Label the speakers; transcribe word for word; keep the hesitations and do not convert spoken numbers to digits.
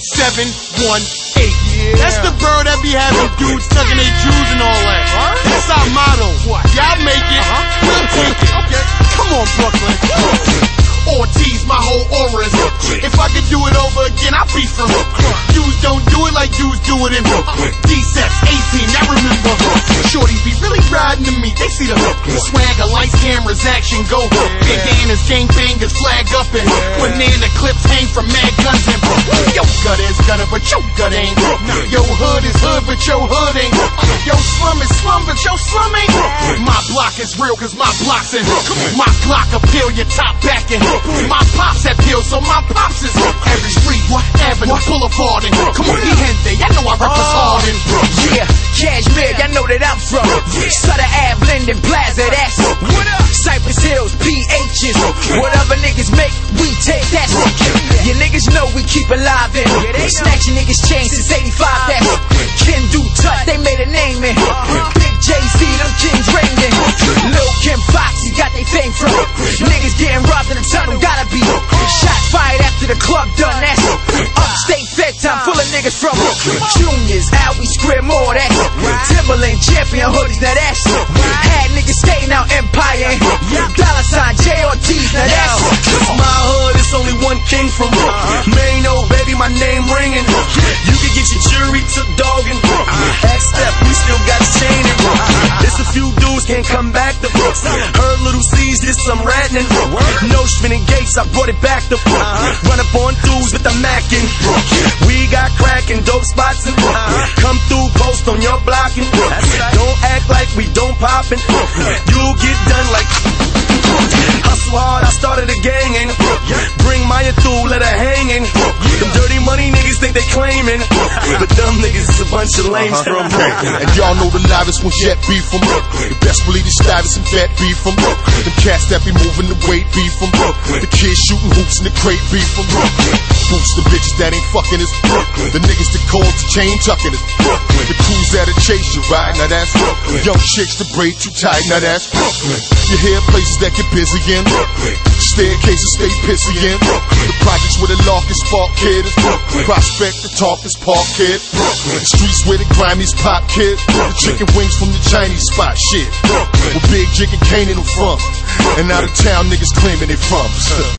Speaker 1: seven one eight. Yeah. That's the bird that be having dudes tugging their Jews and all that. Huh? That's our motto. What? Y'all make it, uh-huh. We'll take it. Okay. Come on, Brooklyn. Ortiz, my whole aura is If I could do it over again, I'd be from Jews don't do it like Jews do it in D-Seps, eighteen, I remember Shorties be really riding to me, they see the swagger, lights, cameras, action, go Bandanas, gangbangers, flag up and banana clips hang from mad guns and yo gut is gutter, but your gut ain't Yo hood is hood, but your hood ain't Yo slum is slum, but your slum ain't My block is real, cause my block's in My Glock appeal, your top back in My pops have pills, so my pops is every street, what avenue, boulevard, and come on, he gente, y'all know I rep us hard and
Speaker 2: yeah, Cashmere, y'all know that I'm from Sutter Ave, Linden Plaza, that's what up. Cypress Hills, P H's, whatever niggas make, we take that. You niggas know we keep alive in. Snatching niggas chains since eighty-five. That's Ken Do Tut, they made a name in. Big J C, them kings reigning. Lil Kim Foxy got they fame from. Niggas getting robbed in the tunnel, gotta be shots fired after the club done. That's upstate fed time, full of niggas from Juniors, how we square more. That's Timberland champion hoodies, now that's had niggas skating out Empire. Dollar sign J R T, now that's
Speaker 1: my hood, it's only one king from Mano, baby, my name ringing. You can get your jury took dogging. X-Step, we still got chaining. It's a few dudes can't come back to Heard Little C's, this some ratting. No spinning gates, I brought it back to Run up on dudes with the Mackin'. We got crackin' dope spots and come through, post on your blocking. Don't act like we don't poppin'. You'll get done like hustle hard, I started a gang and bring Maya through, let her hangin'. Them dirty money niggas think they claimin', but them niggas is a bunch of lames from
Speaker 3: And y'all know the livest when Jet be from The best believe the stylists and fat be from Them cats that be moving the weight be from The kids shooting hoops in the crate be from Boots the bitches that ain't fucking is The niggas that call to chain tucking is The crews that'll chase you right, now that's Young chicks to braid too tight, now that's You hear places that get busy in Staircases stay pissy in The projects where the lock is spark kid is Prospect the talk is park kid The streets where the grimiest pop kid The chicken wings from the Chinese spot shit Where Big Jig and Kane in them from And out of town niggas claiming they from